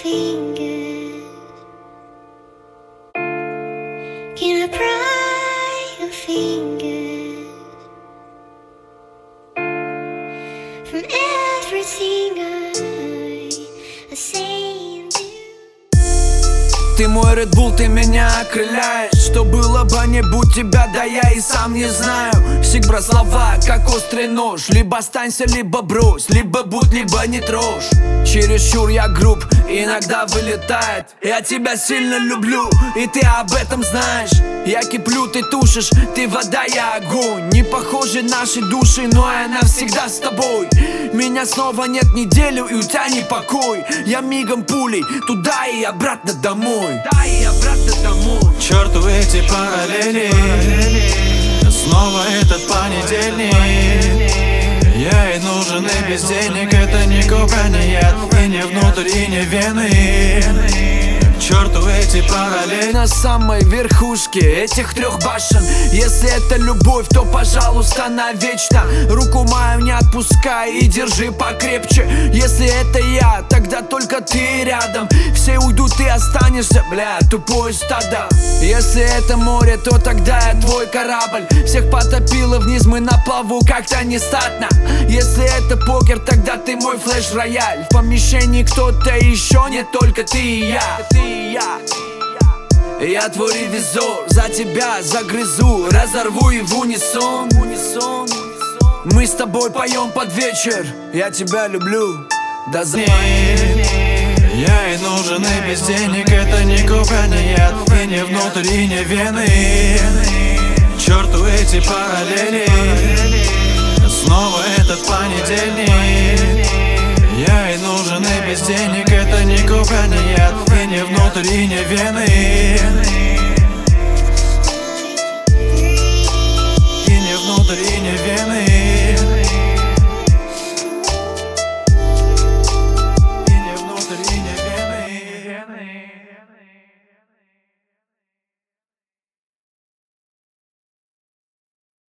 fingers? Can I pry your fingers from everything I say and do? Ты мой Red Bull, ты меня окрыляешь. Что было бы, не будь тебя, да я и сам не знаю. Всегда слова, как острый нож. Либо останься, либо брось, либо будь, либо не трожь. Чересчур я груб, иногда вылетает. Я тебя сильно люблю, и ты об этом знаешь. Я киплю, ты тушишь, ты вода, я огонь. Не похожи наши души, но я навсегда с тобой. Меня снова нет неделю, и у тебя не покой. Я мигом пулей, туда и обратно домой. Да и обратно домой. К черту эти параллели, снова этот понедельник. Я ей нужен и без денег, это не кока, не яд, и не внутрь, и не вены. К черту эти параллели. На самой верхушке этих трех башен. Если это любовь, то, пожалуйста, навечно. Руку мою не отпускай и держи покрепче. Если это я, тогда только ты рядом. Все уйдут, ты останешься, бля, тупое стадо. Если это море, то тогда я твой корабль. Всех потопило вниз, мы на плаву как-то не статно. Если это покер, тогда ты мой флеш-рояль. В помещении кто-то еще, не только ты и я. Я твой ревизор, за тебя загрызу, разорву и в унисон. Мы с тобой поем под вечер, я тебя люблю, да за... Я ей нужен и без денег, это не кока, не яд, и не внутрь, и не вены. К черту эти параллели, снова этот понедельник. Я ей нужен и без денег, это не кока, не яд, и не внутрь, и не вены.